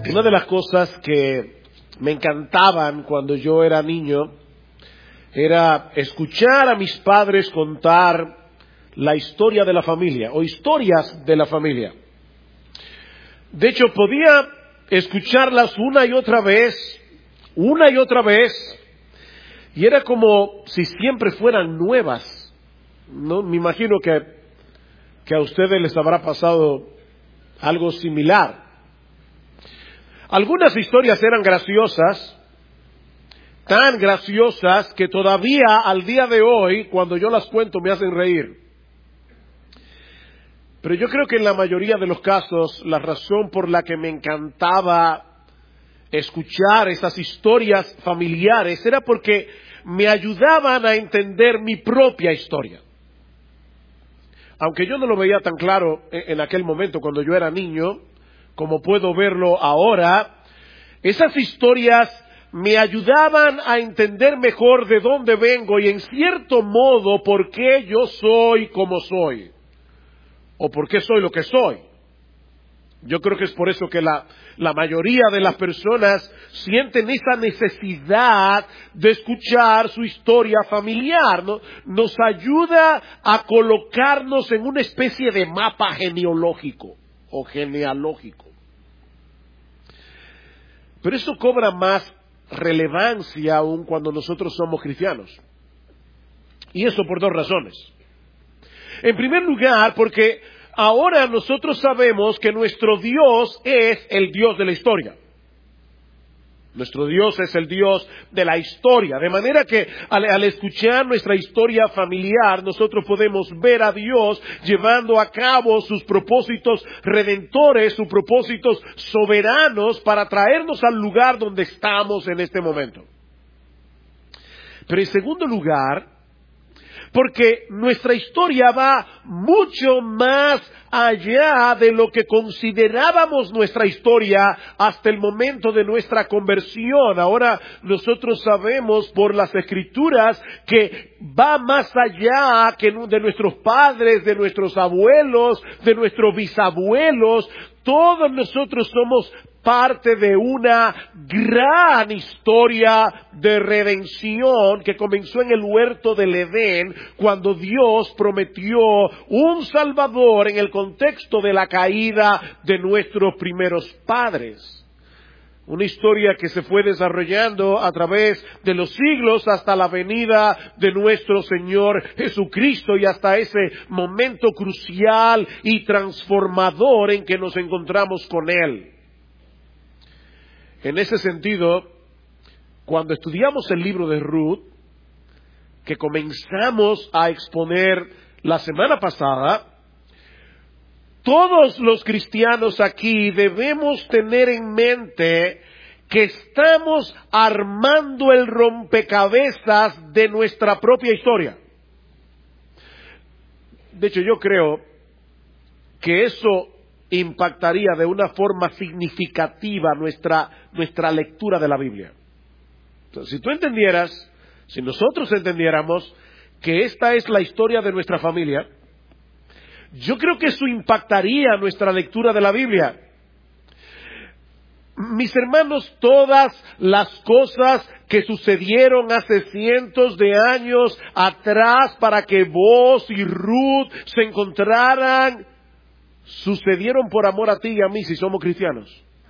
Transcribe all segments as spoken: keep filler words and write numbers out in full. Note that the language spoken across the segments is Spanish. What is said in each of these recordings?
Una de las cosas que me encantaban cuando yo era niño era escuchar a mis padres contar la historia de la familia o historias de la familia. De hecho, podía escucharlas una y otra vez, una y otra vez, y era como si siempre fueran nuevas. No, me imagino que, que a ustedes les habrá pasado algo similar. Algunas historias eran graciosas, tan graciosas que todavía al día de hoy, cuando yo las cuento, me hacen reír. Pero yo creo que en la mayoría de los casos, la razón por la que me encantaba escuchar esas historias familiares era porque me ayudaban a entender mi propia historia. Aunque yo no lo veía tan claro en aquel momento cuando yo era niño, como puedo verlo ahora, esas historias me ayudaban a entender mejor de dónde vengo y en cierto modo por qué yo soy como soy, o por qué soy lo que soy. Yo creo que es por eso que la, la mayoría de las personas sienten esa necesidad de escuchar su historia familiar, ¿no? Nos ayuda a colocarnos en una especie de mapa genealógico o genealógico. Pero eso cobra más relevancia aún cuando nosotros somos cristianos. Y eso por dos razones. En primer lugar, porque ahora nosotros sabemos que nuestro Dios es el Dios de la historia. Nuestro Dios es el Dios de la historia. De manera que al, al escuchar nuestra historia familiar, nosotros podemos ver a Dios llevando a cabo sus propósitos redentores, sus propósitos soberanos para traernos al lugar donde estamos en este momento. Pero en segundo lugar, porque nuestra historia va mucho más allá de lo que considerábamos nuestra historia hasta el momento de nuestra conversión. Ahora nosotros sabemos por las Escrituras que va más allá que de nuestros padres, de nuestros abuelos, de nuestros bisabuelos. Todos nosotros somos parte de una gran historia de redención que comenzó en el huerto del Edén, cuando Dios prometió un Salvador en el contexto de la caída de nuestros primeros padres. Una historia que se fue desarrollando a través de los siglos hasta la venida de nuestro Señor Jesucristo y hasta ese momento crucial y transformador en que nos encontramos con Él. En ese sentido, cuando estudiamos el libro de Ruth, que comenzamos a exponer la semana pasada, todos los cristianos aquí debemos tener en mente que estamos armando el rompecabezas de nuestra propia historia. De hecho, yo creo que eso impactaría de una forma significativa nuestra, nuestra lectura de la Biblia. Entonces, si tú entendieras, si nosotros entendiéramos que esta es la historia de nuestra familia, yo creo que eso impactaría nuestra lectura de la Biblia. Mis hermanos, todas las cosas que sucedieron hace cientos de años atrás para que vos y Ruth se encontraran, sucedieron por amor a ti y a mí si somos cristianos.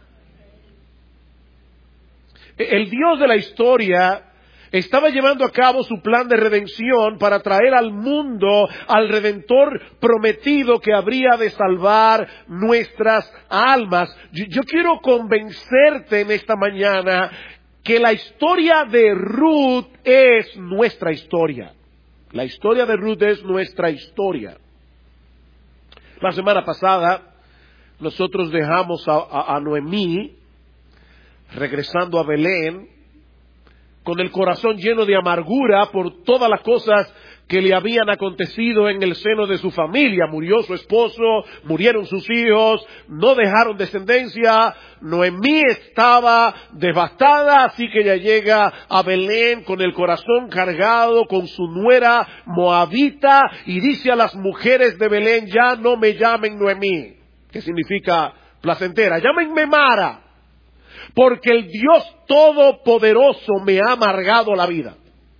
El Dios de la historia estaba llevando a cabo su plan de redención para traer al mundo al Redentor prometido que habría de salvar nuestras almas. Yo, yo quiero convencerte en esta mañana que la historia de Ruth es nuestra historia. La historia de Ruth es nuestra historia. La semana pasada nosotros dejamos a, a, a Noemí regresando a Belén con el corazón lleno de amargura por todas las cosas que le habían acontecido en el seno de su familia. Murió su esposo, murieron sus hijos, no dejaron descendencia. Noemí estaba devastada, así que ella llega a Belén con el corazón cargado, con su nuera moabita, y dice a las mujeres de Belén: ya no me llamen Noemí, que significa placentera, llámenme Mara, porque el Dios Todopoderoso me ha amargado la vida.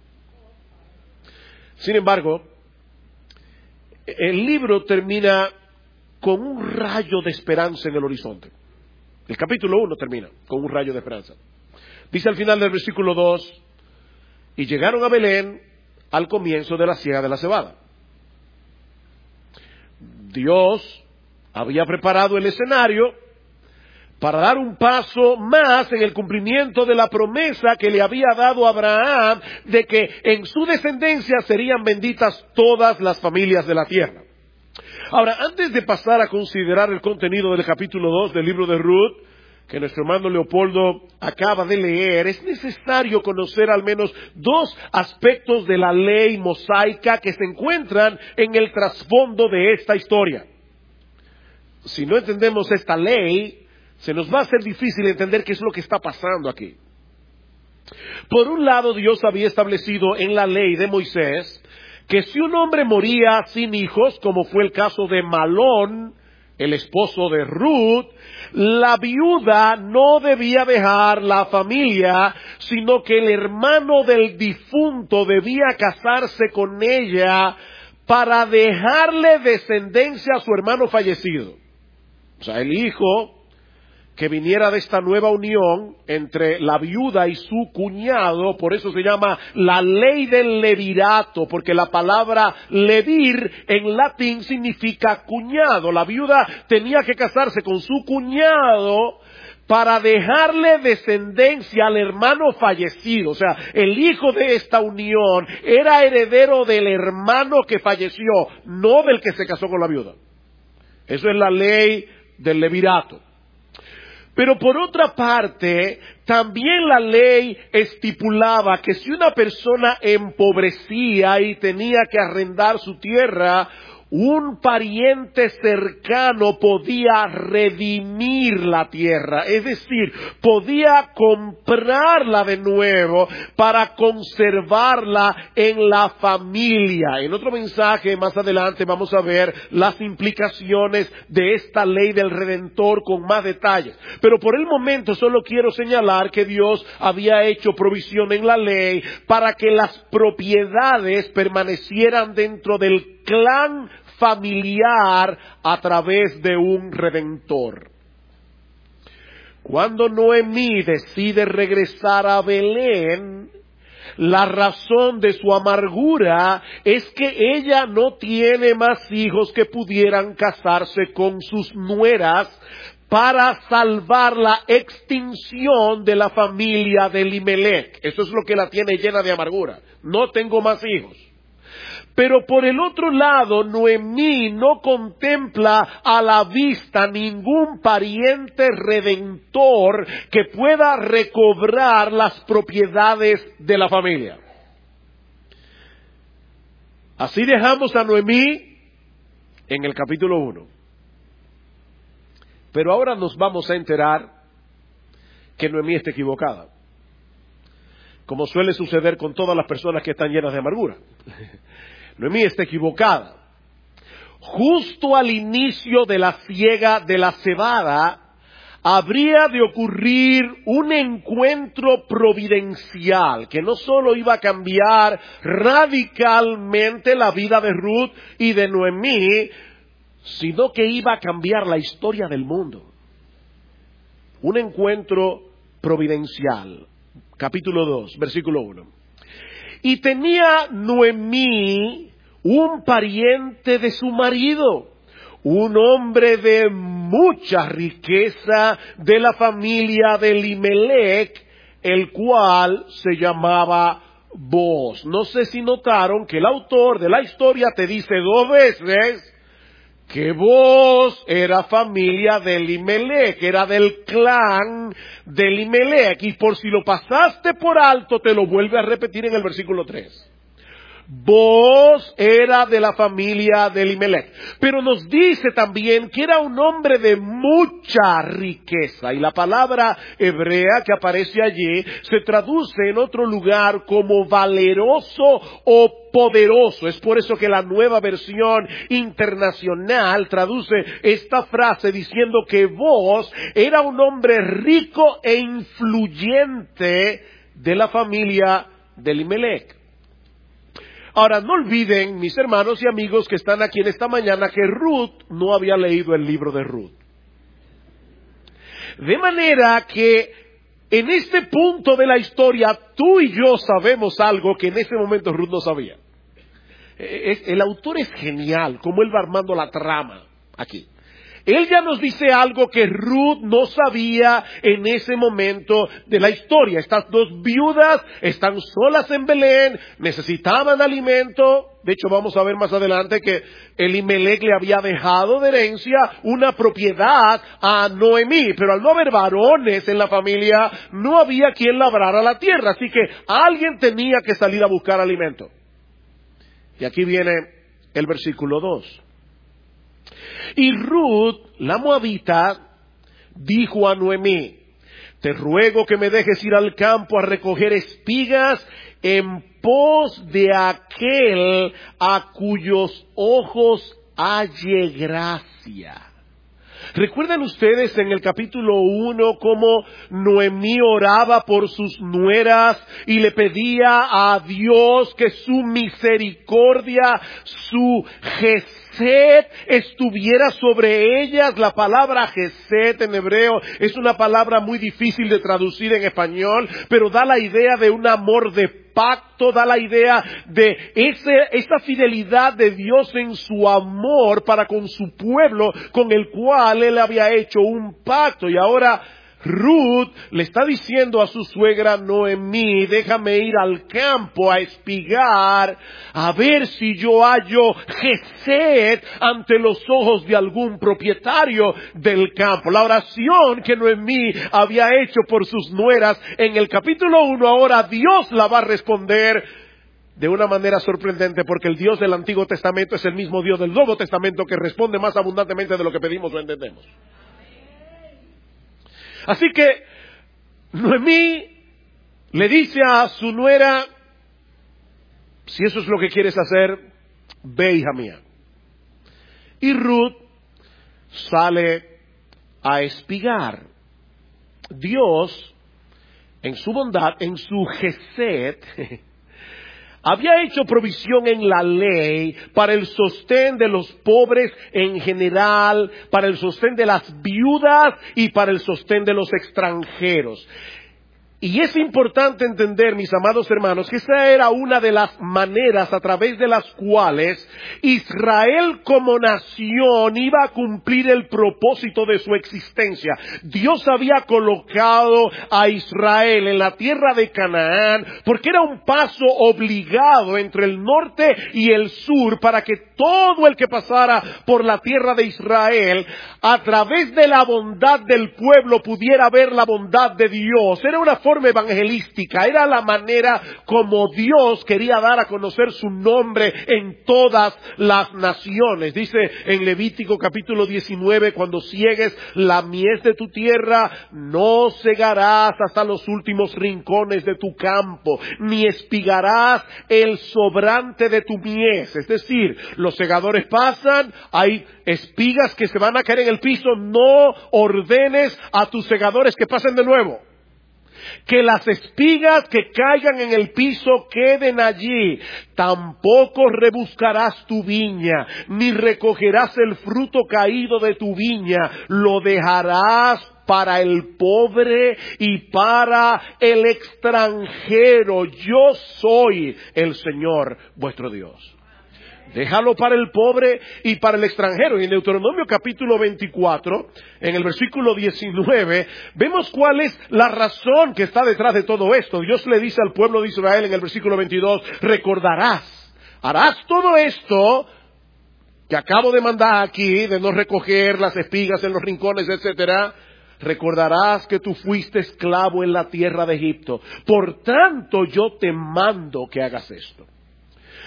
Sin embargo, el libro termina con un rayo de esperanza en el horizonte. El capítulo uno termina con un rayo de esperanza. Dice al final del versículo dos, y llegaron a Belén al comienzo de la siega de la cebada. Dios había preparado el escenario para dar un paso más en el cumplimiento de la promesa que le había dado a Abraham de que en su descendencia serían benditas todas las familias de la tierra. Ahora, antes de pasar a considerar el contenido del capítulo dos del libro de Ruth, que nuestro hermano Leopoldo acaba de leer, es necesario conocer al menos dos aspectos de la ley mosaica que se encuentran en el trasfondo de esta historia. Si no entendemos esta ley, se nos va a ser difícil entender qué es lo que está pasando aquí. Por un lado, Dios había establecido en la ley de Moisés que si un hombre moría sin hijos, como fue el caso de Malón, el esposo de Ruth, la viuda no debía dejar la familia, sino que el hermano del difunto debía casarse con ella para dejarle descendencia a su hermano fallecido. O sea, el hijo que viniera de esta nueva unión entre la viuda y su cuñado, por eso se llama la ley del levirato, porque la palabra levir en latín significa cuñado. La viuda tenía que casarse con su cuñado para dejarle descendencia al hermano fallecido. O sea, el hijo de esta unión era heredero del hermano que falleció, no del que se casó con la viuda. Eso es la ley del levirato. Pero por otra parte, también la ley estipulaba que si una persona empobrecía y tenía que arrendar su tierra, un pariente cercano podía redimir la tierra, es decir, podía comprarla de nuevo para conservarla en la familia. En otro mensaje más adelante vamos a ver las implicaciones de esta ley del Redentor con más detalles. Pero por el momento solo quiero señalar que Dios había hecho provisión en la ley para que las propiedades permanecieran dentro del clan familiar a través de un redentor. Cuando Noemí decide regresar a Belén, la razón de su amargura es que ella no tiene más hijos que pudieran casarse con sus nueras para salvar la extinción de la familia de Elimelech. Eso es lo que la tiene llena de amargura. No tengo más hijos. Pero por el otro lado, Noemí no contempla a la vista ningún pariente redentor que pueda recobrar las propiedades de la familia. Así dejamos a Noemí en el capítulo uno. Pero ahora nos vamos a enterar que Noemí está equivocada, como suele suceder con todas las personas que están llenas de amargura. Noemí está equivocada. Justo al inicio de la siega de la cebada, habría de ocurrir un encuentro providencial que no solo iba a cambiar radicalmente la vida de Ruth y de Noemí, sino que iba a cambiar la historia del mundo. Un encuentro providencial. Capítulo dos, versículo uno. Y tenía Noemí un pariente de su marido, un hombre de mucha riqueza de la familia de Elimelech, el cual se llamaba Booz. No sé si notaron que el autor de la historia te dice dos veces que Booz era familia de Elimelech, era del clan de Elimelech, y por si lo pasaste por alto te lo vuelve a repetir en el versículo tres. Booz era de la familia de Elimelech, pero nos dice también que era un hombre de mucha riqueza, y la palabra hebrea que aparece allí se traduce en otro lugar como valeroso o poderoso. Es por eso que la Nueva Versión Internacional traduce esta frase diciendo que Booz era un hombre rico e influyente de la familia de Elimelech. Ahora, no olviden, mis hermanos y amigos que están aquí en esta mañana, que Ruth no había leído el libro de Ruth. De manera que en este punto de la historia, tú y yo sabemos algo que en ese momento Ruth no sabía. El autor es genial, como él va armando la trama aquí. Él ya nos dice algo que Ruth no sabía en ese momento de la historia. Estas dos viudas están solas en Belén, necesitaban alimento. De hecho, vamos a ver más adelante que Elimelech le había dejado de herencia una propiedad a Noemí. Pero al no haber varones en la familia, no había quien labrara la tierra. Así que alguien tenía que salir a buscar alimento. Y aquí viene el versículo dos. Y Ruth, la moabita, dijo a Noemí: te ruego que me dejes ir al campo a recoger espigas en pos de aquel a cuyos ojos halle gracia. ¿Recuerdan ustedes en el capítulo uno cómo Noemí oraba por sus nueras y le pedía a Dios que su misericordia, su Gesed estuviera sobre ellas? La palabra Gesed en hebreo es una palabra muy difícil de traducir en español, pero da la idea de un amor de pacto, da la idea de ese, esa fidelidad de Dios en su amor para con su pueblo, con el cual Él había hecho un pacto. Y ahora Ruth le está diciendo a su suegra Noemí: déjame ir al campo a espigar, a ver si yo hallo Gesed ante los ojos de algún propietario del campo. La oración que Noemí había hecho por sus nueras en el capítulo uno, ahora Dios la va a responder de una manera sorprendente, porque el Dios del Antiguo Testamento es el mismo Dios del Nuevo Testamento, que responde más abundantemente de lo que pedimos o entendemos. Así que Noemí le dice a su nuera: si eso es lo que quieres hacer, ve, hija mía. Y Ruth sale a espigar. Dios, en su bondad, en su Gesed, había hecho provisión en la ley para el sostén de los pobres en general, para el sostén de las viudas y para el sostén de los extranjeros. Y es importante entender, mis amados hermanos, que esa era una de las maneras a través de las cuales Israel como nación iba a cumplir el propósito de su existencia. Dios había colocado a Israel en la tierra de Canaán porque era un paso obligado entre el norte y el sur para que todo el que pasara por la tierra de Israel, a través de la bondad del pueblo, pudiera ver la bondad de Dios. Era una forma evangelística, era la manera como Dios quería dar a conocer su nombre en todas las naciones. Dice en Levítico capítulo diecinueve: cuando ciegues la mies de tu tierra, no segarás hasta los últimos rincones de tu campo, ni espigarás el sobrante de tu mies. Es decir, los segadores pasan, hay espigas que se van a caer en el piso, no ordenes a tus segadores que pasen de nuevo. Que las espigas que caigan en el piso queden allí. Tampoco rebuscarás tu viña, ni recogerás el fruto caído de tu viña. Lo dejarás para el pobre y para el extranjero. Yo soy el Señor vuestro Dios. Déjalo para el pobre y para el extranjero. Y en Deuteronomio capítulo veinticuatro, en el versículo diecinueve, vemos cuál es la razón que está detrás de todo esto. Dios le dice al pueblo de Israel en el versículo veintidós: recordarás, harás todo esto que acabo de mandar aquí, de no recoger las espigas en los rincones, etcétera. Recordarás que tú fuiste esclavo en la tierra de Egipto. Por tanto, yo te mando que hagas esto.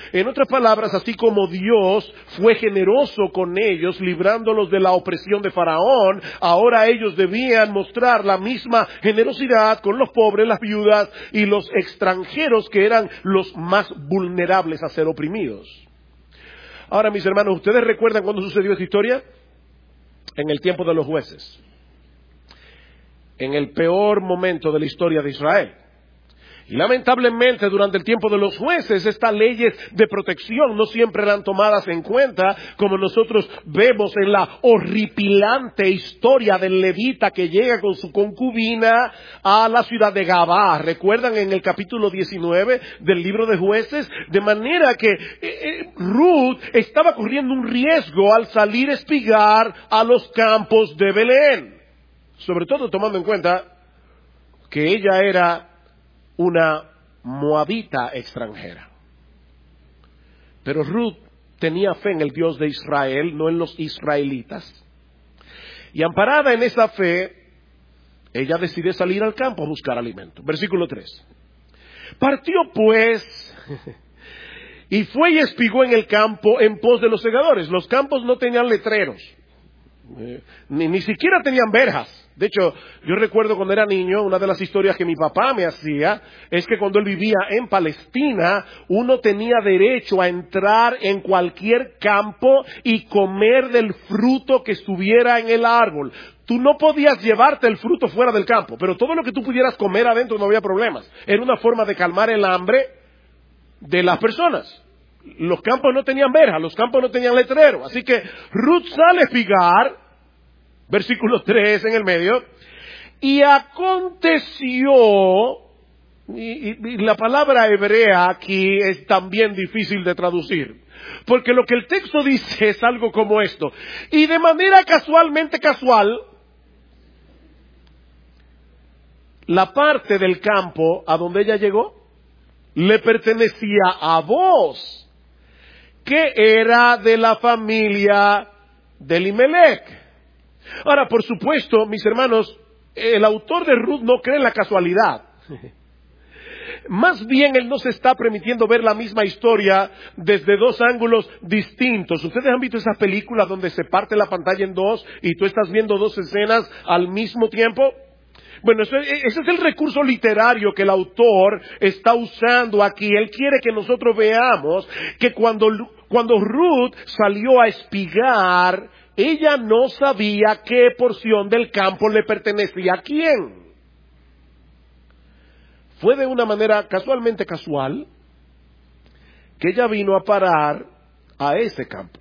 En otras palabras, así como Dios fue generoso con ellos, librándolos de la opresión de Faraón, ahora ellos debían mostrar la misma generosidad con los pobres, las viudas y los extranjeros, que eran los más vulnerables a ser oprimidos. Ahora, mis hermanos, ¿ustedes recuerdan cuándo sucedió esta historia? En el tiempo de los jueces. En el peor momento de la historia de Israel. Y lamentablemente durante el tiempo de los jueces estas leyes de protección no siempre eran tomadas en cuenta, como nosotros vemos en la horripilante historia del levita que llega con su concubina a la ciudad de Gabá. ¿Recuerdan en el capítulo diecinueve del libro de Jueces? De manera que eh, eh, Ruth estaba corriendo un riesgo al salir a espigar a los campos de Belén. Sobre todo tomando en cuenta que ella era una moabita extranjera. Pero Ruth tenía fe en el Dios de Israel, no en los israelitas. Y amparada en esa fe, ella decide salir al campo a buscar alimento. Versículo tres. Partió pues y fue y espigó en el campo en pos de los segadores. Los campos no tenían letreros, eh, ni, ni siquiera tenían verjas. De hecho, yo recuerdo cuando era niño, una de las historias que mi papá me hacía es que cuando él vivía en Palestina, uno tenía derecho a entrar en cualquier campo y comer del fruto que estuviera en el árbol. Tú no podías llevarte el fruto fuera del campo, pero todo lo que tú pudieras comer adentro no había problemas. Era una forma de calmar el hambre de las personas. Los campos no tenían verja, los campos no tenían letrero. Así que Ruth sale a espigar. Versículo tres en el medio. Y aconteció, y, y, y la palabra hebrea aquí es también difícil de traducir, porque lo que el texto dice es algo como esto. Y de manera casualmente casual, la parte del campo a donde ella llegó le pertenecía a Booz, que era de la familia de Elimelech. Ahora, por supuesto, mis hermanos, el autor de Ruth no cree en la casualidad. Más bien, él nos está permitiendo ver la misma historia desde dos ángulos distintos. ¿Ustedes han visto esas películas donde se parte la pantalla en dos y tú estás viendo dos escenas al mismo tiempo? Bueno, ese es el recurso literario que el autor está usando aquí. Él quiere que nosotros veamos que cuando, cuando Ruth salió a espigar, ella no sabía qué porción del campo le pertenecía a quién. Fue de una manera casualmente casual que ella vino a parar a ese campo.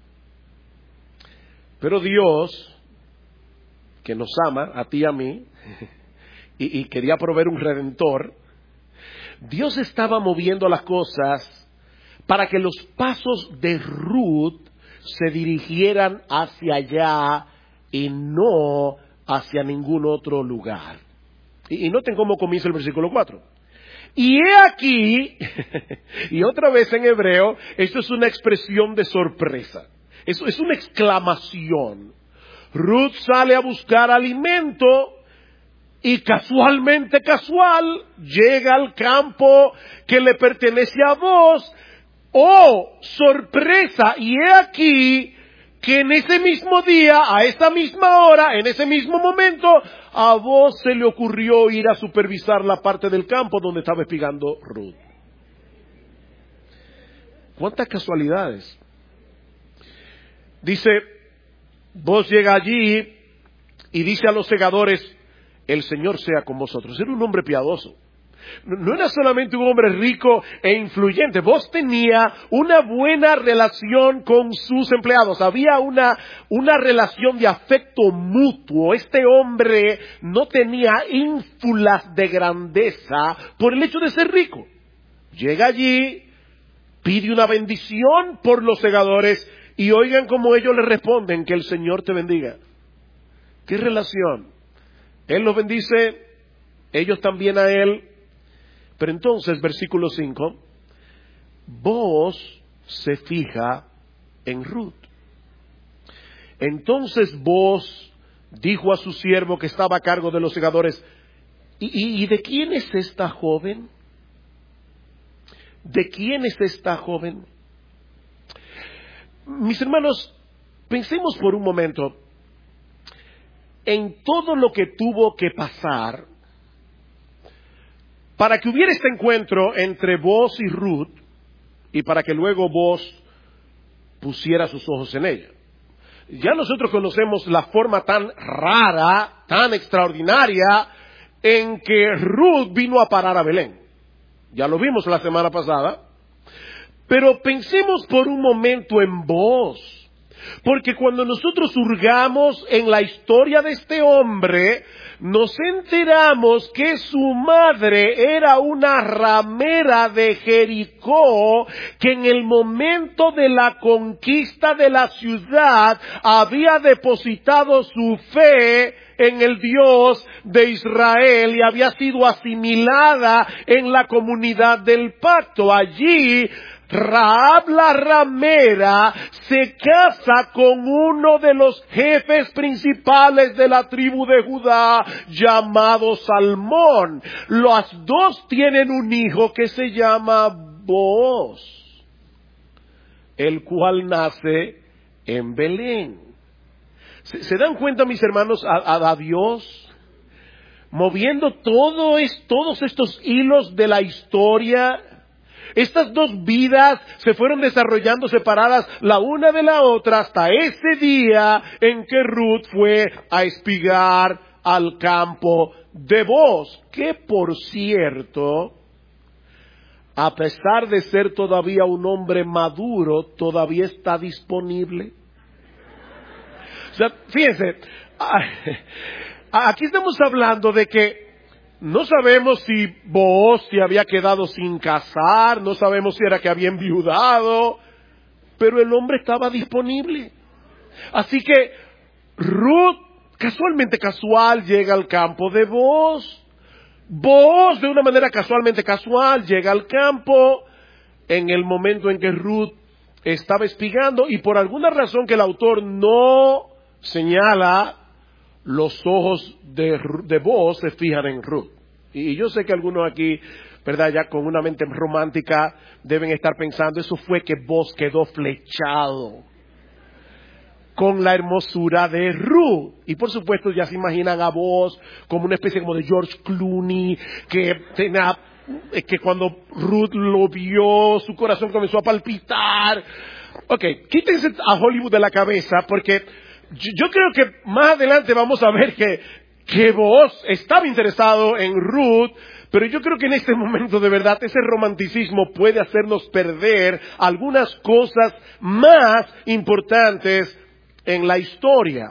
Pero Dios, que nos ama, a ti y a mí, y, y quería proveer un redentor, Dios estaba moviendo las cosas para que los pasos de Ruth se dirigieran hacia allá y no hacia ningún otro lugar. Y, y noten cómo comienza el versículo cuatro. Y he aquí, y otra vez en hebreo, esto es una expresión de sorpresa. Eso es una exclamación. Ruth sale a buscar alimento y casualmente casual llega al campo que le pertenece a Booz. ¡Oh, sorpresa! Y he aquí que en ese mismo día, a esa misma hora, en ese mismo momento, a Booz se le ocurrió ir a supervisar la parte del campo donde estaba espigando Ruth. ¿Cuántas casualidades? Dice, Booz llega allí y dice a los segadores, el Señor sea con vosotros. Era un hombre piadoso. No era solamente un hombre rico e influyente. Booz tenía una buena relación con sus empleados. Había una, una relación de afecto mutuo. Este hombre no tenía ínfulas de grandeza por el hecho de ser rico. Llega allí, pide una bendición por los segadores y oigan cómo ellos le responden, que el Señor te bendiga. ¿Qué relación? Él los bendice, ellos también a él. Pero entonces, versículo cinco, Booz se fija en Ruth. Entonces Booz dijo a su siervo que estaba a cargo de los segadores, ¿y, y, y de quién es esta joven? ¿de quién es esta joven? Mis hermanos, pensemos por un momento en todo lo que tuvo que pasar para que hubiera este encuentro entre Boaz y Ruth y para que luego Boaz pusiera sus ojos en ella. Ya nosotros conocemos la forma tan rara, tan extraordinaria en que Ruth vino a parar a Belén. Ya lo vimos la semana pasada. Pero pensemos por un momento en Boaz. Porque cuando nosotros hurgamos en la historia de este hombre, nos enteramos que su madre era una ramera de Jericó, que en el momento de la conquista de la ciudad había depositado su fe en el Dios de Israel y había sido asimilada en la comunidad del pacto. Allí Rahab la ramera se casa con uno de los jefes principales de la tribu de Judá llamado Salmón. Los dos tienen un hijo que se llama Boaz, el cual nace en Belén. ¿Se, se dan cuenta, mis hermanos, a, a, a Dios moviendo todo es, todos estos hilos de la historia? Estas dos vidas se fueron desarrollando separadas la una de la otra hasta ese día en que Ruth fue a espigar al campo de Boaz, que por cierto, a pesar de ser todavía un hombre maduro, todavía está disponible. O sea, fíjense, aquí estamos hablando de que no sabemos si Boaz se había quedado sin casar, no sabemos si era que había enviudado, pero el hombre estaba disponible. Así que Ruth, casualmente casual, llega al campo de Boaz. Boaz, de una manera casualmente casual, llega al campo en el momento en que Ruth estaba espigando, y por alguna razón que el autor no señala, los ojos de, de Boaz se fijan en Ruth. Y yo sé que algunos aquí, ¿verdad?, ya con una mente romántica deben estar pensando, eso fue que Boaz quedó flechado con la hermosura de Ruth. Y por supuesto ya se imaginan a Boaz como una especie como de George Clooney, que tenía, que cuando Ruth lo vio, su corazón comenzó a palpitar. Ok, quítense a Hollywood de la cabeza, porque yo creo que más adelante vamos a ver que, que Boaz estaba interesado en Ruth, pero yo creo que en este momento de verdad ese romanticismo puede hacernos perder algunas cosas más importantes en la historia.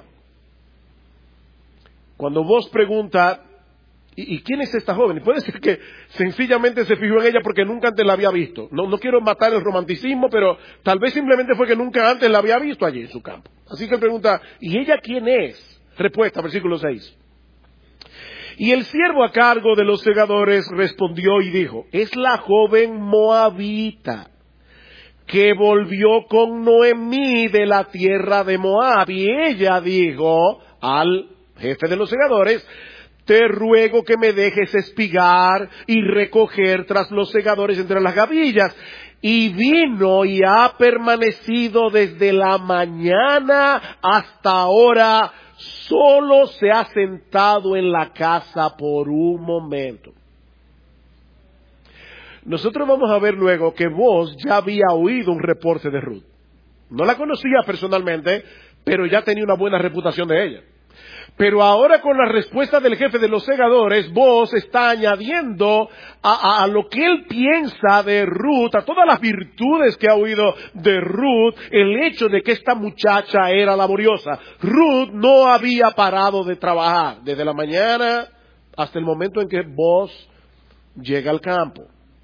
Cuando Boaz pregunta, ¿y, ¿y quién es esta joven? Puede ser que sencillamente se fijó en ella porque nunca antes la había visto. No, no quiero matar el romanticismo, pero tal vez simplemente fue que nunca antes la había visto allí en su campo. Así que pregunta, ¿y ella quién es? Respuesta, versículo seis. Y el siervo a cargo de los segadores respondió y dijo, es la joven moabita que volvió con Noemí de la tierra de Moab. Y ella dijo al jefe de los segadores, te ruego que me dejes espigar y recoger tras los segadores entre las gavillas. Y vino y ha permanecido desde la mañana hasta ahora, solo se ha sentado en la casa por un momento. Nosotros vamos a ver luego que Boaz ya había oído un reporte de Ruth. No la conocía personalmente, pero ya tenía una buena reputación de ella. Pero ahora con la respuesta del jefe de los segadores, Boaz está añadiendo a, a, a lo que él piensa de Ruth, a todas las virtudes que ha oído de Ruth, el hecho de que esta muchacha era laboriosa. Ruth no había parado de trabajar desde la mañana hasta el momento en que Boaz llega al campo.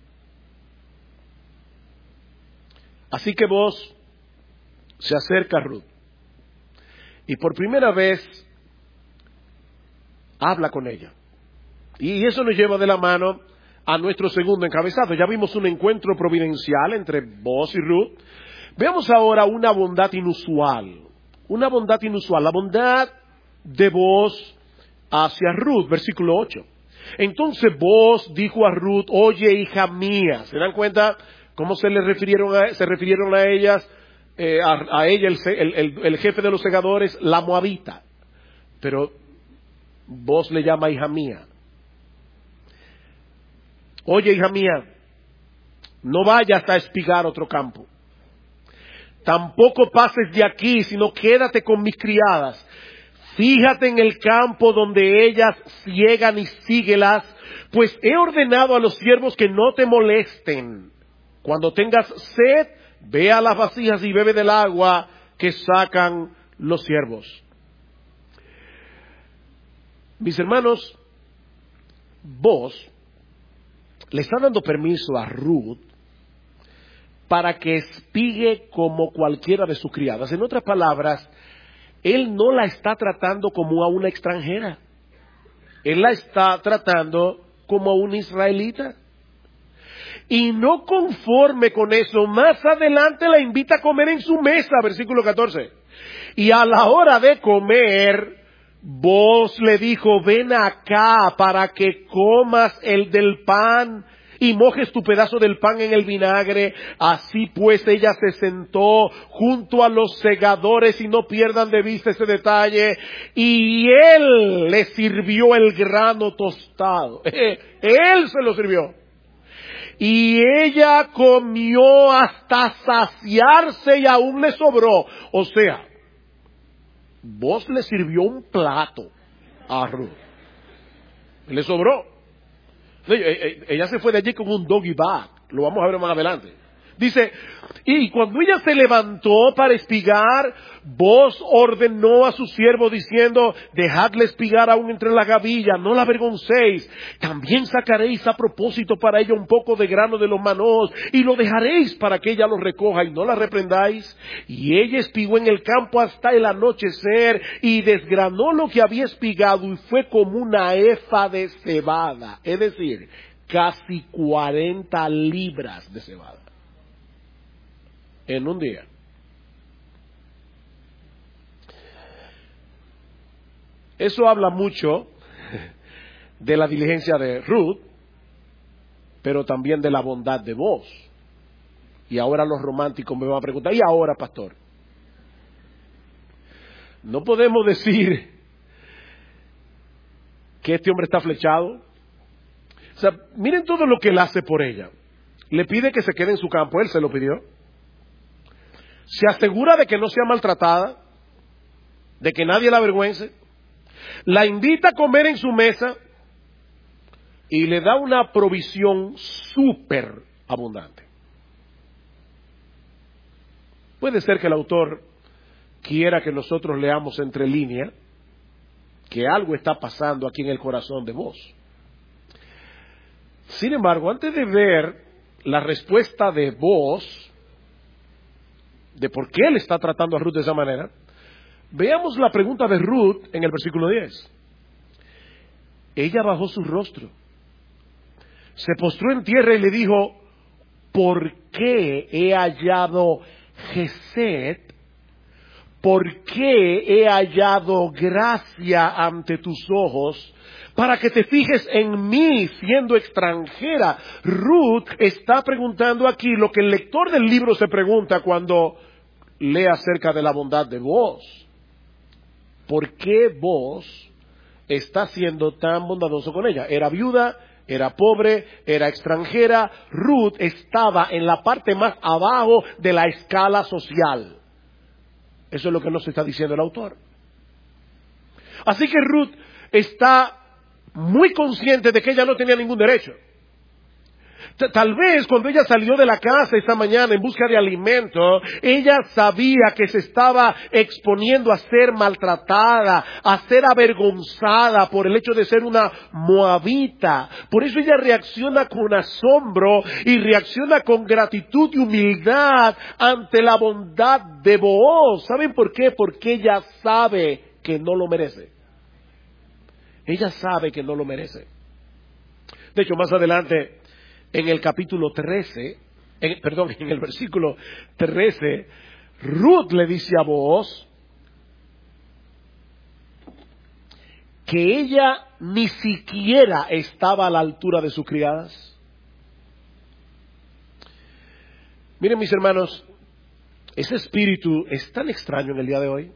Así que Boaz se acerca a Ruth y por primera vez habla con ella. Y eso nos lleva de la mano a nuestro segundo encabezado. Ya vimos un encuentro providencial entre Boaz y Ruth. Veamos ahora una bondad inusual. Una bondad inusual. La bondad de Boaz hacia Ruth, versículo ocho. Entonces Booz dijo a Ruth, oye, hija mía. ¿Se dan cuenta cómo se le refirieron a, se refirieron a ellas, eh, a, a ella, el, el, el jefe de los segadores, la moabita? Pero Booz le llama hija mía. Oye, hija mía, no vayas a espigar otro campo. Tampoco pases de aquí, sino quédate con mis criadas. Fíjate en el campo donde ellas ciegan y síguelas, pues he ordenado a los siervos que no te molesten. Cuando tengas sed, ve a las vasijas y bebe del agua que sacan los siervos. Mis hermanos, vos le está dando permiso a Ruth para que espigue como cualquiera de sus criadas. En otras palabras, él no la está tratando como a una extranjera. Él la está tratando como a una israelita. Y no conforme con eso, más adelante la invita a comer en su mesa, versículo catorce. Y a la hora de comer, Booz le dijo, ven acá para que comas el del pan y mojes tu pedazo del pan en el vinagre. Así pues ella se sentó junto a los segadores, y no pierdan de vista ese detalle, y él le sirvió el grano tostado. Él se lo sirvió. Y ella comió hasta saciarse y aún le sobró. O sea, Booz le sirvió un plato a Ruth. Le sobró. Ella se fue de allí con un doggy bag. Lo vamos a ver más adelante. Dice, y cuando ella se levantó para espigar, Booz ordenó a su siervo diciendo, dejadle espigar aún entre la gavilla, no la avergoncéis. También sacaréis a propósito para ella un poco de grano de los manós, y lo dejaréis para que ella lo recoja, y no la reprendáis. Y ella espigó en el campo hasta el anochecer, y desgranó lo que había espigado, y fue como una efa de cebada, es decir, casi cuarenta libras de cebada. En un día. Eso habla mucho de la diligencia de Ruth, pero también de la bondad de Booz. Y ahora los románticos me van a preguntar, ¿y ahora, pastor? No podemos decir que este hombre está flechado. O sea, miren todo lo que él hace por ella. Le pide que se quede en su campo, él se lo pidió. Se asegura de que no sea maltratada, de que nadie la avergüence. La invita a comer en su mesa y le da una provisión súper abundante. Puede ser que el autor quiera que nosotros leamos entre líneas que algo está pasando aquí en el corazón de Booz. Sin embargo, antes de ver la respuesta de Booz, de por qué él está tratando a Ruth de esa manera, veamos la pregunta de Ruth en el versículo diez. Ella bajó su rostro, se postró en tierra y le dijo, ¿por qué he hallado gesed? ¿Por qué he hallado gracia ante tus ojos? Para que te fijes en mí siendo extranjera. Ruth está preguntando aquí lo que el lector del libro se pregunta cuando lee acerca de la bondad de Booz. ¿Por qué Booz está siendo tan bondadoso con ella? Era viuda, era pobre, era extranjera. Ruth estaba en la parte más abajo de la escala social. Eso es lo que nos está diciendo el autor. Así que Ruth está muy consciente de que ella no tenía ningún derecho. Tal vez cuando ella salió de la casa esta mañana en busca de alimento, ella sabía que se estaba exponiendo a ser maltratada, a ser avergonzada por el hecho de ser una moabita. Por eso ella reacciona con asombro y reacciona con gratitud y humildad ante la bondad de Booz. ¿Saben por qué? Porque ella sabe que no lo merece. Ella sabe que no lo merece. De hecho, más adelante, en el capítulo trece, en, perdón, en el versículo trece, Ruth le dice a Booz que ella ni siquiera estaba a la altura de sus criadas? Miren, mis hermanos, ese espíritu es tan extraño en el día de hoy.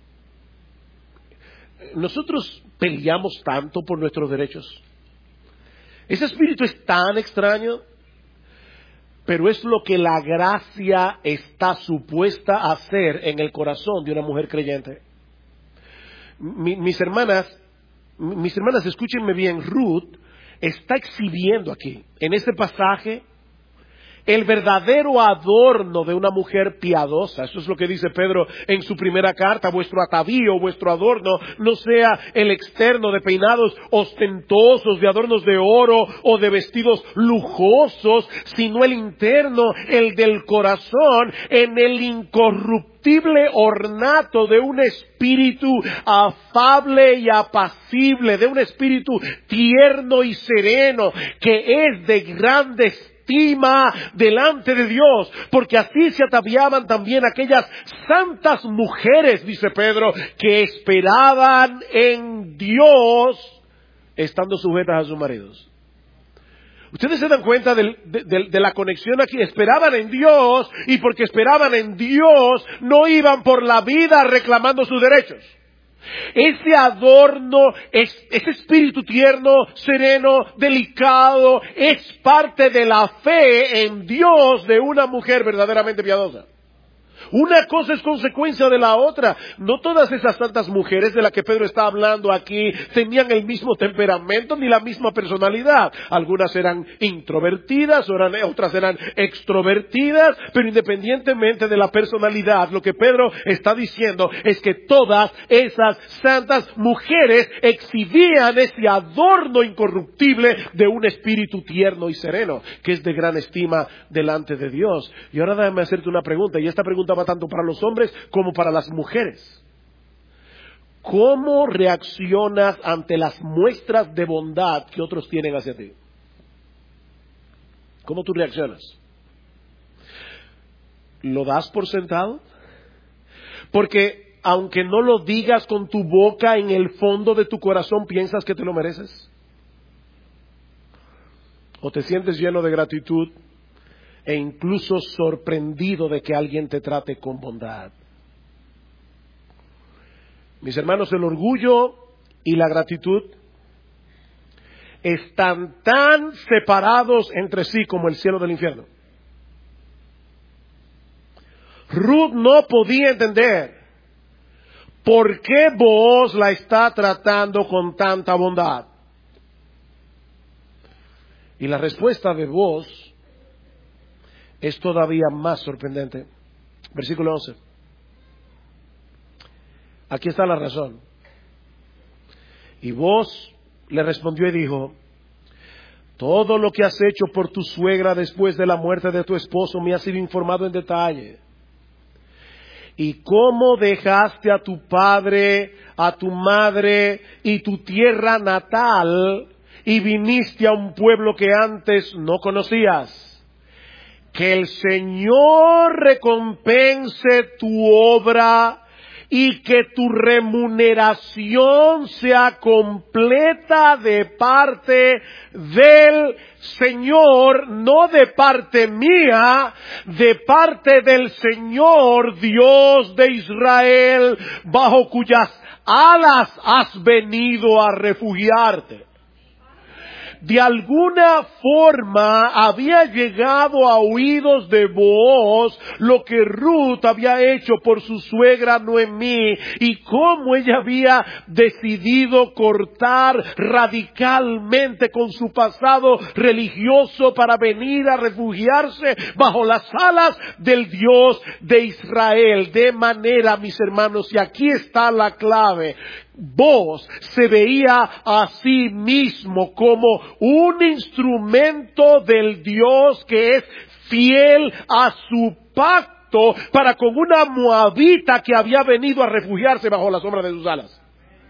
Nosotros peleamos tanto por nuestros derechos. Ese espíritu es tan extraño, pero es lo que la gracia está supuesta a hacer en el corazón de una mujer creyente. Mi, mis hermanas, mis hermanas, escúchenme bien, Ruth está exhibiendo aquí, en este pasaje, el verdadero adorno de una mujer piadosa. Eso es lo que dice Pedro en su primera carta. Vuestro atavío, vuestro adorno, no sea el externo de peinados ostentosos, de adornos de oro o de vestidos lujosos, sino el interno, el del corazón, en el incorruptible ornato de un espíritu afable y apacible, de un espíritu tierno y sereno, que es de grandes estima delante de Dios, porque así se ataviaban también aquellas santas mujeres, dice Pedro, que esperaban en Dios, estando sujetas a sus maridos. Ustedes se dan cuenta de, de, de la conexión aquí. Esperaban en Dios, y porque esperaban en Dios, no iban por la vida reclamando sus derechos. Ese adorno, ese espíritu tierno, sereno, delicado, es parte de la fe en Dios de una mujer verdaderamente piadosa. Una cosa es consecuencia de la otra. No todas esas santas mujeres de las que Pedro está hablando aquí tenían el mismo temperamento ni la misma personalidad. Algunas eran introvertidas, otras eran extrovertidas, pero independientemente de la personalidad, lo que Pedro está diciendo es que todas esas santas mujeres exhibían ese adorno incorruptible de un espíritu tierno y sereno, que es de gran estima delante de Dios. Y ahora déjame hacerte una pregunta, y esta pregunta va tanto para los hombres como para las mujeres. ¿Cómo reaccionas ante las muestras de bondad que otros tienen hacia ti? ¿Cómo tú reaccionas? ¿Lo das por sentado? Porque aunque no lo digas con tu boca, en el fondo de tu corazón piensas que te lo mereces. ¿O te sientes lleno de gratitud e incluso sorprendido de que alguien te trate con bondad? Mis hermanos, el orgullo y la gratitud están tan separados entre sí como el cielo del infierno. Ruth no podía entender por qué Booz la está tratando con tanta bondad. Y la respuesta de Booz es todavía más sorprendente. Versículo once. Aquí está la razón. Y Booz le respondió y dijo: todo lo que has hecho por tu suegra después de la muerte de tu esposo me ha sido informado en detalle. Y cómo dejaste a tu padre, a tu madre y tu tierra natal y viniste a un pueblo que antes no conocías. Que el Señor recompense tu obra y que tu remuneración sea completa de parte del Señor, no de parte mía, de parte del Señor Dios de Israel, bajo cuyas alas has venido a refugiarte. De alguna forma había llegado a oídos de Booz lo que Ruth había hecho por su suegra Noemí y cómo ella había decidido cortar radicalmente con su pasado religioso para venir a refugiarse bajo las alas del Dios de Israel. De manera, mis hermanos, y aquí está la clave, Booz se veía a sí mismo como un instrumento del Dios que es fiel a su pacto para con una moabita que había venido a refugiarse bajo la sombra de sus alas.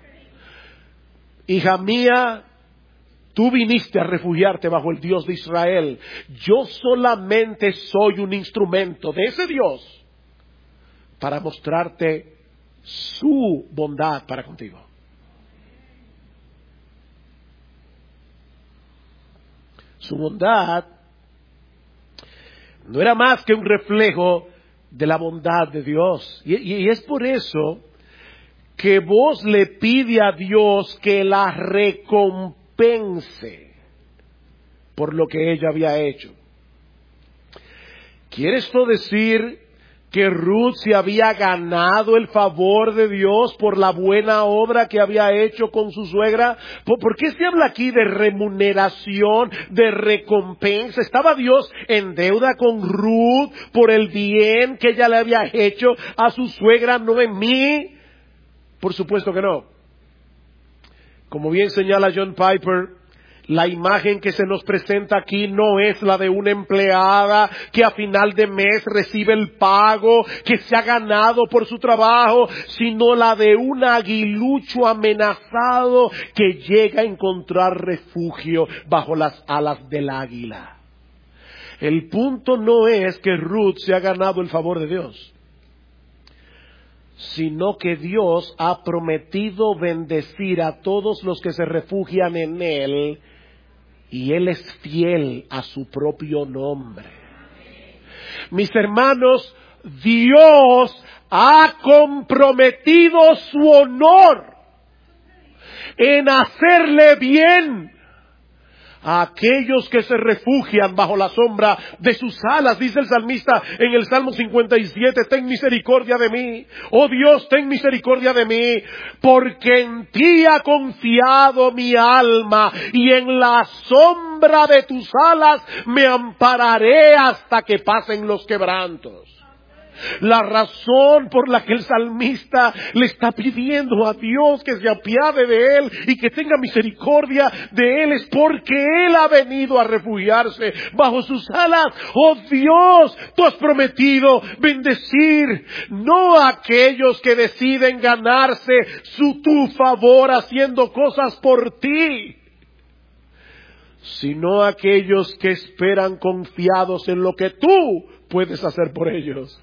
Hija mía, tú viniste a refugiarte bajo el Dios de Israel. Yo solamente soy un instrumento de ese Dios para mostrarte su bondad para contigo. Su bondad no era más que un reflejo de la bondad de Dios. Y, y, y es por eso que vos le pide a Dios que la recompense por lo que ella había hecho. ¿Quiere esto decir que Ruth se había ganado el favor de Dios por la buena obra que había hecho con su suegra? ¿Por, ¿por qué se habla aquí de remuneración, de recompensa? ¿Estaba Dios en deuda con Ruth por el bien que ella le había hecho a su suegra Noemí? Por supuesto que no. Como bien señala John Piper, la imagen que se nos presenta aquí no es la de una empleada que a final de mes recibe el pago que se ha ganado por su trabajo, sino la de un aguilucho amenazado que llega a encontrar refugio bajo las alas del águila. El punto no es que Ruth se ha ganado el favor de Dios, sino que Dios ha prometido bendecir a todos los que se refugian en Él, y Él es fiel a su propio nombre. Mis hermanos, Dios ha comprometido su honor en hacerle bien a aquellos que se refugian bajo la sombra de sus alas. Dice el salmista en el Salmo cincuenta y siete, ten misericordia de mí, oh Dios, ten misericordia de mí, porque en ti ha confiado mi alma, y en la sombra de tus alas me ampararé hasta que pasen los quebrantos. La razón por la que el salmista le está pidiendo a Dios que se apiade de él y que tenga misericordia de él es porque él ha venido a refugiarse bajo sus alas. Oh Dios, tú has prometido bendecir no a aquellos que deciden ganarse su tu favor haciendo cosas por ti, sino a aquellos que esperan confiados en lo que tú puedes hacer por ellos.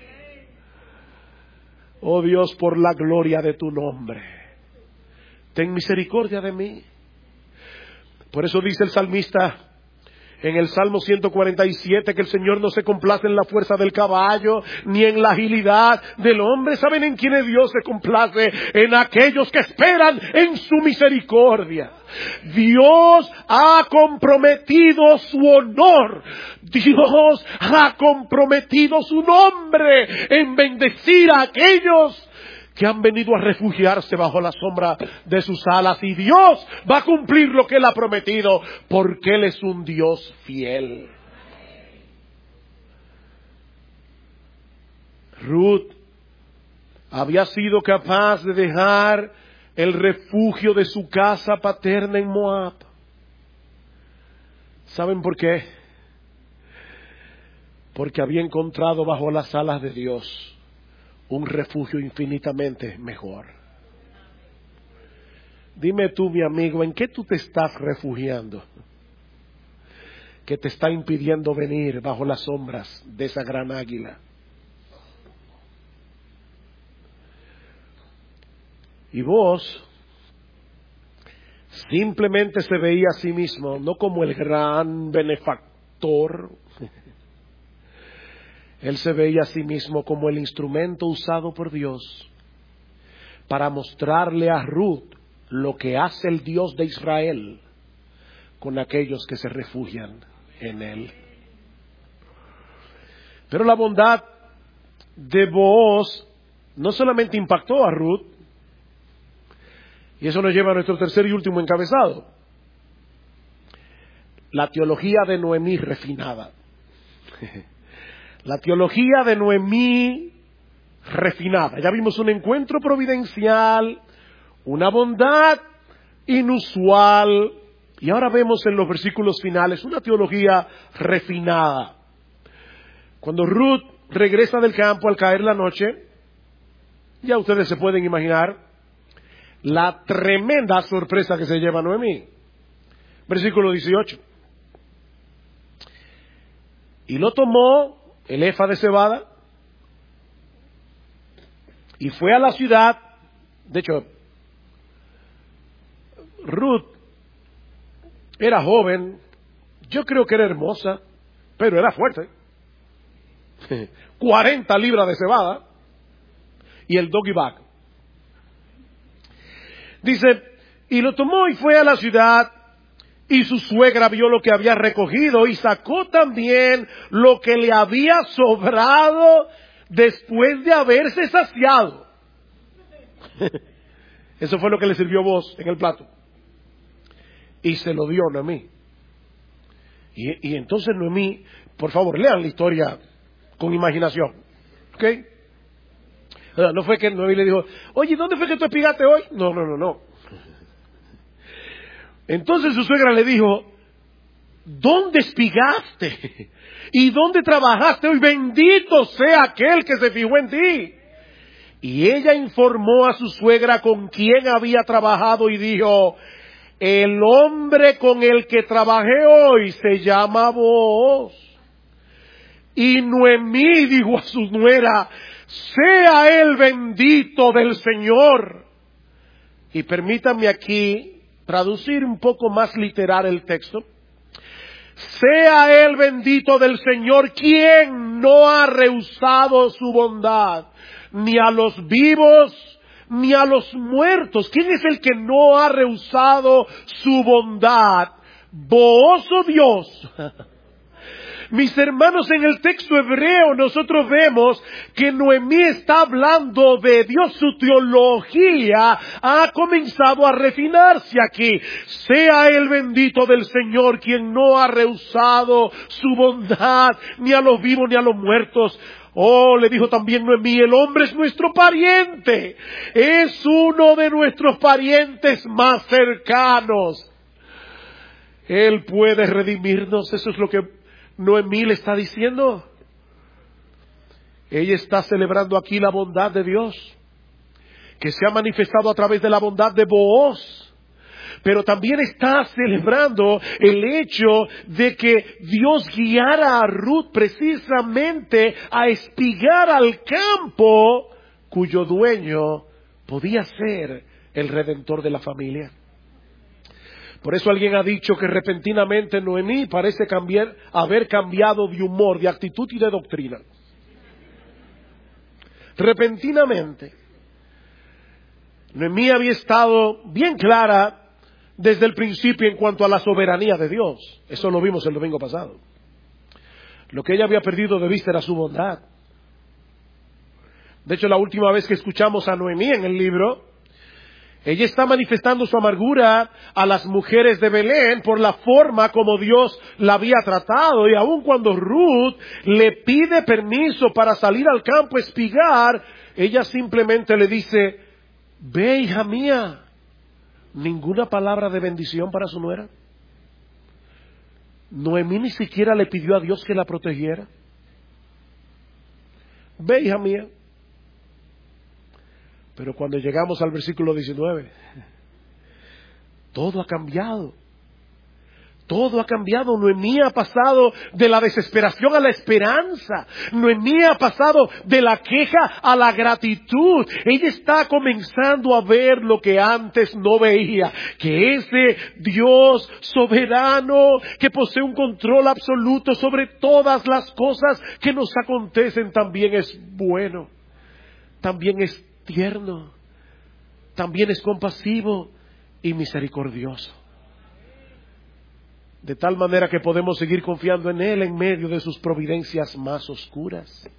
Oh Dios, por la gloria de tu nombre, ten misericordia de mí. Por eso dice el salmista en el Salmo ciento cuarenta y siete que el Señor no se complace en la fuerza del caballo, ni en la agilidad del hombre. ¿Saben en quién Dios se complace? En aquellos que esperan en su misericordia. Dios ha comprometido su honor. Dios ha comprometido su nombre en bendecir a aquellos que han venido a refugiarse bajo la sombra de sus alas. Y Dios va a cumplir lo que Él ha prometido, porque Él es un Dios fiel. Ruth había sido capaz de dejar el refugio de su casa paterna en Moab. ¿Saben por qué? Porque había encontrado bajo las alas de Dios un refugio infinitamente mejor. Dime tú, mi amigo, ¿en qué tú te estás refugiando que te está impidiendo venir bajo las sombras de esa gran águila? Y vos simplemente se veía a sí mismo no como el gran benefactor. Él se veía a sí mismo como el instrumento usado por Dios para mostrarle a Ruth lo que hace el Dios de Israel con aquellos que se refugian en Él. Pero la bondad de Booz no solamente impactó a Ruth, y eso nos lleva a nuestro tercer y último encabezado: la teología de Noemí refinada. La teología de Noemí refinada. Ya vimos un encuentro providencial, una bondad inusual, y ahora vemos en los versículos finales una teología refinada. Cuando Ruth regresa del campo al caer la noche, ya ustedes se pueden imaginar la tremenda sorpresa que se lleva Noemí. Versículo dieciocho. Y lo tomó el efa de cebada y fue a la ciudad. De hecho, Ruth era joven, Yo creo que era hermosa, pero era fuerte. cuarenta libras de cebada y el doggy bag. Dice, y lo tomó y fue a la ciudad, y su suegra vio lo que había recogido y sacó también lo que le había sobrado después de haberse saciado. Eso fue lo que le sirvió Boaz en el plato. Y se lo dio Noemí. Y, y entonces Noemí, por favor, lean la historia con imaginación. ¿Ok? No fue que Noemí le dijo, oye, ¿dónde fue que tú espigaste hoy? No, no, no, no. Entonces su suegra le dijo, ¿dónde espigaste? ¿Y dónde trabajaste hoy? Bendito sea aquel que se fijó en ti. Y ella informó a su suegra con quién había trabajado y dijo, el hombre con el que trabajé hoy se llama Boaz. Y Noemí dijo a su nuera, sea él bendito del Señor. Y permítanme aquí traducir un poco más literal el texto. Sea él bendito del Señor, quien no ha rehusado su bondad, ni a los vivos, ni a los muertos. ¿Quién es el que no ha rehusado su bondad? Vos, oh Dios. Mis hermanos, en el texto hebreo nosotros vemos que Noemí está hablando de Dios. Su teología ha comenzado a refinarse aquí. Sea el bendito del Señor quien no ha rehusado su bondad, ni a los vivos ni a los muertos. Oh, le dijo también Noemí, el hombre es nuestro pariente. Es uno de nuestros parientes más cercanos. Él puede redimirnos. Eso es lo que Noemí le está diciendo. Ella está celebrando aquí la bondad de Dios, que se ha manifestado a través de la bondad de Boaz. Pero también está celebrando el hecho de que Dios guiara a Ruth precisamente a espigar al campo cuyo dueño podía ser el redentor de la familia. Por eso alguien ha dicho que repentinamente Noemí parece cambiar, haber cambiado de humor, de actitud y de doctrina. Repentinamente. Noemí había estado bien clara desde el principio en cuanto a la soberanía de Dios. Eso lo vimos el domingo pasado. Lo que ella había perdido de vista era su bondad. De hecho, la última vez que escuchamos a Noemí en el libro, ella está manifestando su amargura a las mujeres de Belén por la forma como Dios la había tratado. Y aun cuando Ruth le pide permiso para salir al campo a espigar, ella simplemente le dice, ve, hija mía. Ninguna palabra de bendición para su nuera. Noemí ni siquiera le pidió a Dios que la protegiera. Ve, hija mía. Pero cuando llegamos al versículo diecinueve, todo ha cambiado. Todo ha cambiado. Noemí ha pasado de la desesperación a la esperanza. Noemí ha pasado de la queja a la gratitud. Ella está comenzando a ver lo que antes no veía. Que ese Dios soberano, que posee un control absoluto sobre todas las cosas que nos acontecen, también es bueno. También es tierno. También es compasivo y misericordioso. De tal manera que podemos seguir confiando en Él en medio de sus providencias más oscuras.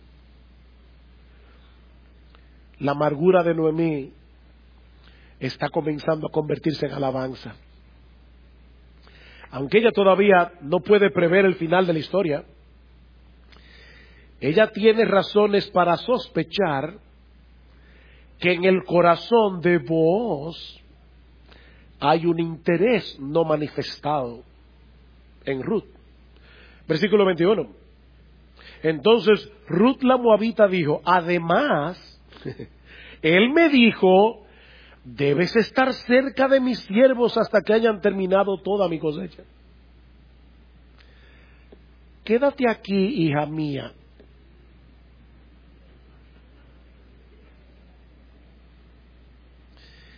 La amargura de Noemí está comenzando a convertirse en alabanza. Aunque ella todavía no puede prever el final de la historia, ella tiene razones para sospechar que en el corazón de Boaz hay un interés no manifestado en Ruth. Versículo veintiuno. Entonces Ruth la moabita dijo, además, él me dijo, debes estar cerca de mis siervos hasta que hayan terminado toda mi cosecha. Quédate aquí, hija mía.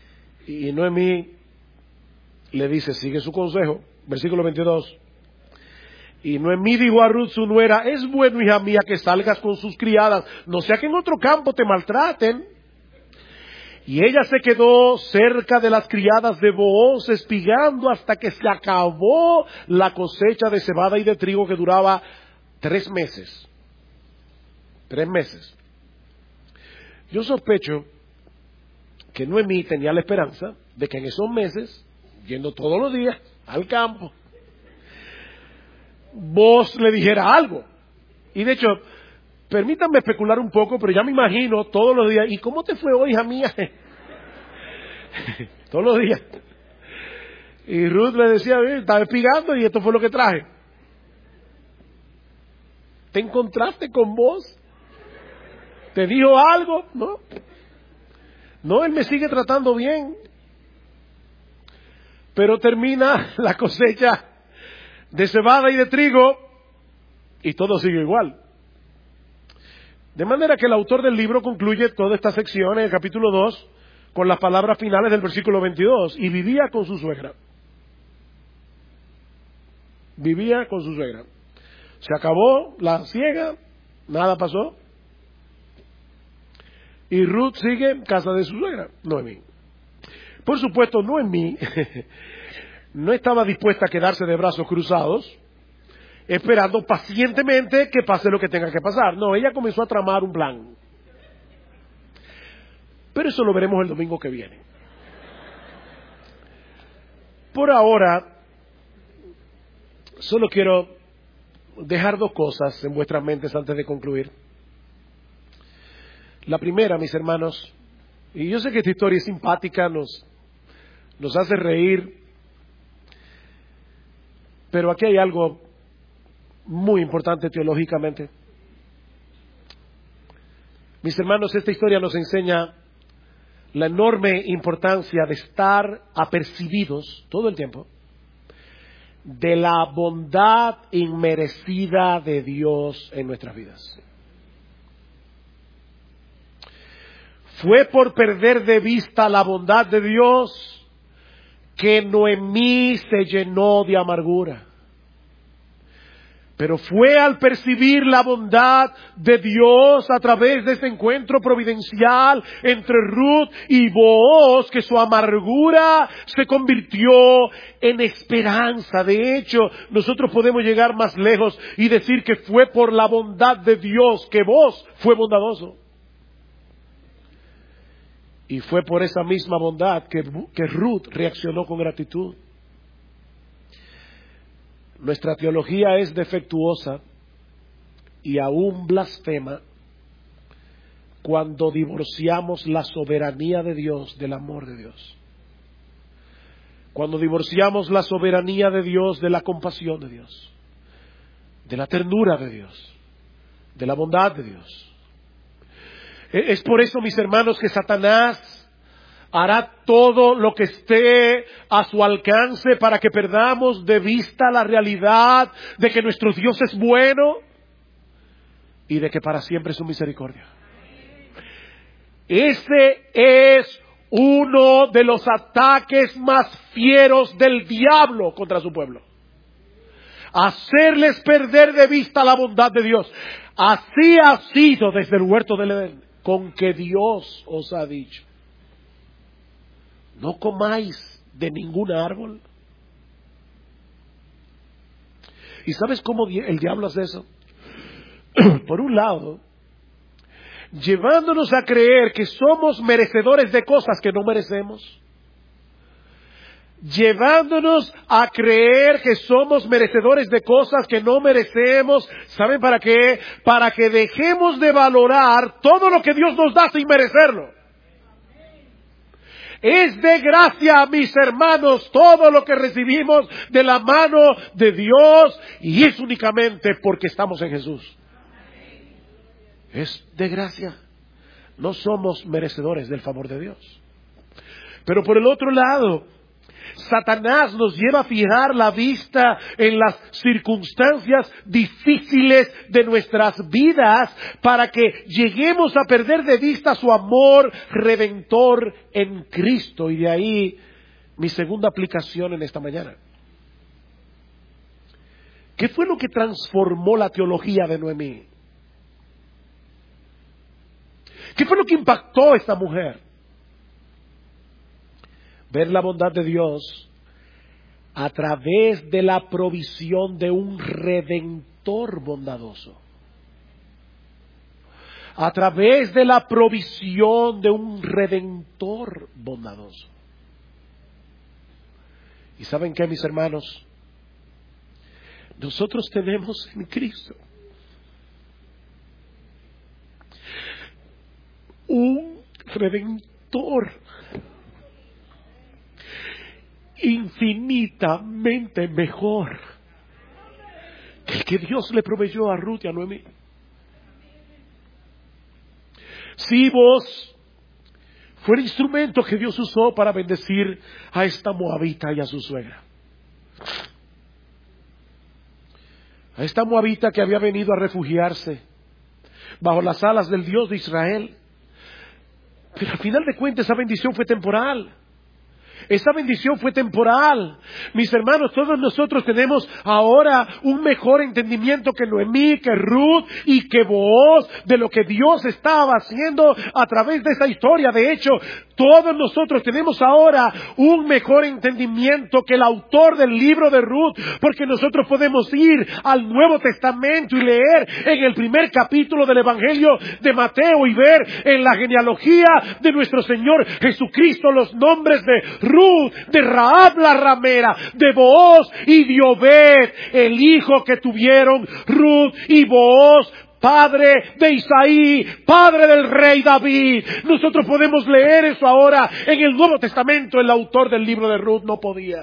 Y Noemí le dice, sigue su consejo. Versículo veintidós. Y Noemí dijo a Ruth su nuera, es bueno, hija mía, que salgas con sus criadas, no sea que en otro campo te maltraten. Y ella se quedó cerca de las criadas de Booz, espigando hasta que se acabó la cosecha de cebada y de trigo, que duraba tres meses. Tres meses. Yo sospecho que Noemí tenía la esperanza de que en esos meses, yendo todos los días al campo, Booz le dijera algo. Y de hecho, permítanme especular un poco, pero ya me imagino todos los días, ¿y cómo te fue hoy, hija mía? Todos los días. Y Ruth le decía, estaba espigando y esto fue lo que traje. ¿Te encontraste con vos? ¿Te dijo algo? No. No, él me sigue tratando bien. Pero termina la cosecha de cebada y de trigo y todo sigue igual. De manera que el autor del libro concluye toda esta sección en el capítulo dos con las palabras finales del versículo veintidós. Y vivía con su suegra. Vivía con su suegra. Se acabó la siega, nada pasó. Y Ruth sigue en casa de su suegra, Noemí. Por supuesto, Noemí no estaba dispuesta a quedarse de brazos cruzados, esperando pacientemente que pase lo que tenga que pasar. No, ella comenzó a tramar un plan. Pero eso lo veremos el domingo que viene. Por ahora, solo quiero dejar dos cosas en vuestras mentes antes de concluir. La primera, mis hermanos, y yo sé que esta historia es simpática, nos, nos hace reír, pero aquí hay algo muy importante teológicamente. Mis hermanos, esta historia nos enseña la enorme importancia de estar apercibidos todo el tiempo de la bondad inmerecida de Dios en nuestras vidas. Fue por perder de vista la bondad de Dios que Noemí se llenó de amargura. Pero fue al percibir la bondad de Dios a través de este encuentro providencial entre Ruth y Booz que su amargura se convirtió en esperanza. De hecho, nosotros podemos llegar más lejos y decir que fue por la bondad de Dios que Booz fue bondadoso. Y fue por esa misma bondad que, que Ruth reaccionó con gratitud. Nuestra teología es defectuosa y aún blasfema cuando divorciamos la soberanía de Dios del amor de Dios. Cuando divorciamos la soberanía de Dios de la compasión de Dios, de la ternura de Dios, de la bondad de Dios. Es por eso, mis hermanos, que Satanás hará todo lo que esté a su alcance para que perdamos de vista la realidad de que nuestro Dios es bueno y de que para siempre es su misericordia. Ese es uno de los ataques más fieros del diablo contra su pueblo. Hacerles perder de vista la bondad de Dios. Así ha sido desde el huerto del Edén, con que Dios os ha dicho: no comáis de ningún árbol. ¿Y sabes cómo el diablo hace eso? Por un lado, llevándonos a creer que somos merecedores de cosas que no merecemos. Llevándonos a creer que somos merecedores de cosas que no merecemos. ¿Saben para qué? Para que dejemos de valorar todo lo que Dios nos da sin merecerlo. Es de gracia, mis hermanos, todo lo que recibimos de la mano de Dios, y es únicamente porque estamos en Jesús. Es de gracia. No somos merecedores del favor de Dios. Pero por el otro lado, Satanás nos lleva a fijar la vista en las circunstancias difíciles de nuestras vidas para que lleguemos a perder de vista su amor redentor en Cristo. Y de ahí mi segunda aplicación en esta mañana. ¿Qué fue lo que transformó la teología de Noemí? ¿Qué fue lo que impactó a esta mujer? Ver la bondad de Dios a través de la provisión de un redentor bondadoso. A través de la provisión de un redentor bondadoso. ¿Y saben qué, mis hermanos? Nosotros tenemos en Cristo un redentor infinitamente mejor que el que Dios le proveyó a Ruth y a Noemí. Si vos fue el instrumento que Dios usó para bendecir a esta moabita y a su suegra. A esta moabita que había venido a refugiarse bajo las alas del Dios de Israel. Pero al final de cuentas esa bendición fue temporal. Esa bendición fue temporal. Mis hermanos, todos nosotros tenemos ahora un mejor entendimiento que Noemí, que Ruth y que Booz de lo que Dios estaba haciendo a través de esa historia. De hecho, todos nosotros tenemos ahora un mejor entendimiento que el autor del libro de Ruth, porque nosotros podemos ir al Nuevo Testamento y leer en el primer capítulo del Evangelio de Mateo y ver en la genealogía de nuestro Señor Jesucristo los nombres de Ruth, de Rahab la ramera, de Booz y de Obed, el hijo que tuvieron Ruth y Booz, padre de Isaí, padre del rey David. Nosotros podemos leer eso ahora en el Nuevo Testamento. El autor del libro de Ruth no podía.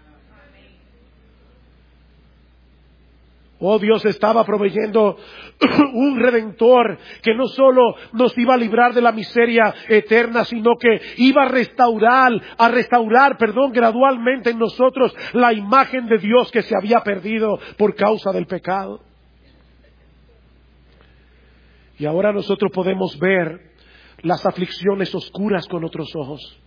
Oh, Dios estaba proveyendo un redentor que no solo nos iba a librar de la miseria eterna, sino que iba a restaurar, a restaurar, perdón, gradualmente en nosotros la imagen de Dios que se había perdido por causa del pecado. Y ahora nosotros podemos ver las aflicciones oscuras con otros ojos.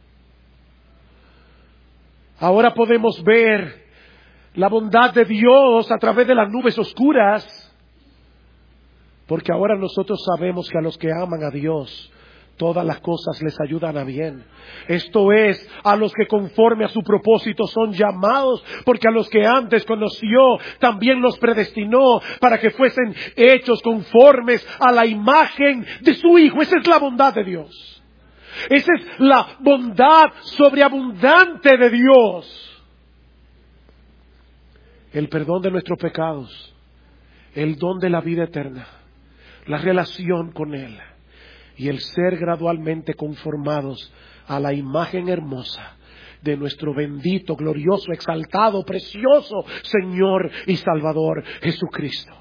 Ahora podemos ver la bondad de Dios a través de las nubes oscuras, porque ahora nosotros sabemos que a los que aman a Dios todas las cosas les ayudan a bien. Esto es, a los que conforme a su propósito son llamados, porque a los que antes conoció también los predestinó para que fuesen hechos conformes a la imagen de su Hijo. Esa es la bondad de Dios. Esa es la bondad sobreabundante de Dios. El perdón de nuestros pecados, el don de la vida eterna, la relación con Él y el ser gradualmente conformados a la imagen hermosa de nuestro bendito, glorioso, exaltado, precioso Señor y Salvador Jesucristo.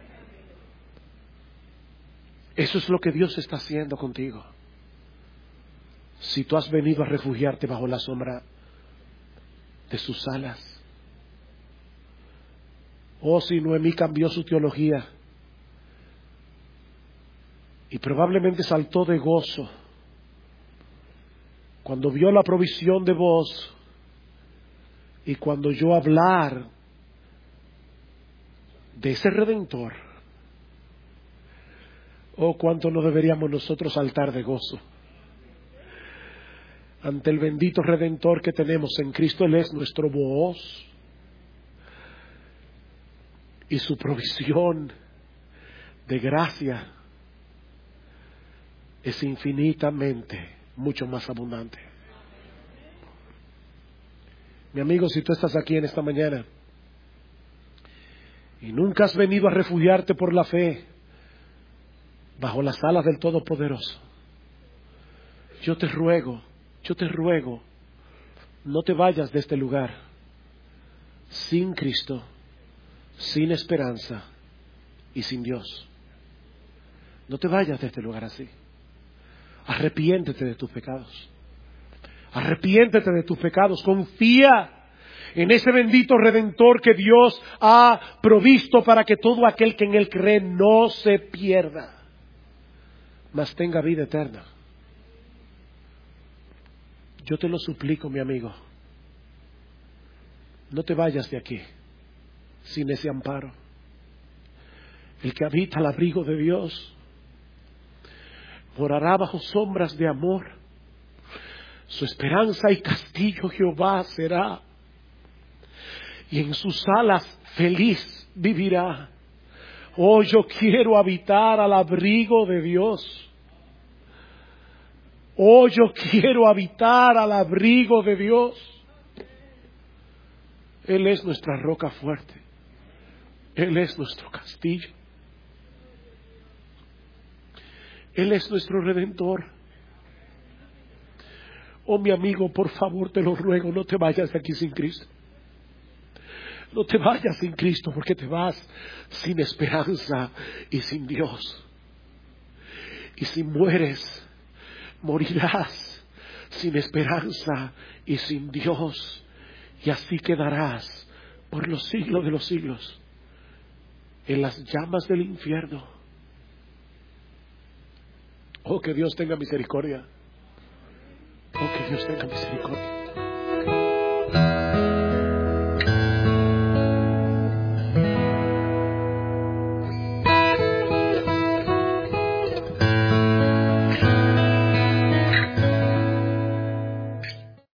Eso es lo que Dios está haciendo contigo. Si tú has venido a refugiarte bajo la sombra de sus alas. Oh, si Noemí cambió su teología y probablemente saltó de gozo cuando vio la provisión de Booz y cuando oyó hablar de ese Redentor. Oh, cuánto no deberíamos nosotros saltar de gozo ante el bendito Redentor que tenemos en Cristo. Él es nuestro Booz. Y su provisión de gracia es infinitamente mucho más abundante. Mi amigo, si tú estás aquí en esta mañana y nunca has venido a refugiarte por la fe bajo las alas del Todopoderoso, yo te ruego, yo te ruego, no te vayas de este lugar sin Cristo, sin esperanza y sin Dios. No te vayas de este lugar así. Arrepiéntete de tus pecados. Arrepiéntete de tus pecados. Confía en ese bendito Redentor que Dios ha provisto para que todo aquel que en Él cree no se pierda, mas tenga vida eterna. Yo te lo suplico, mi amigo. No te vayas de aquí sin ese amparo. El que habita al abrigo de Dios morará bajo sombras de amor. Su esperanza y castillo Jehová será, y en sus alas feliz vivirá. Oh, yo quiero habitar al abrigo de Dios. Oh, yo quiero habitar al abrigo de Dios. Él es nuestra roca fuerte. Él es nuestro castillo. Él es nuestro Redentor. Oh, mi amigo, por favor, te lo ruego, no te vayas de aquí sin Cristo. No te vayas sin Cristo, porque te vas sin esperanza y sin Dios. Y si mueres, morirás sin esperanza y sin Dios. Y así quedarás por los siglos de los siglos en las llamas del infierno. Oh, que Dios tenga misericordia. Oh, que Dios tenga misericordia.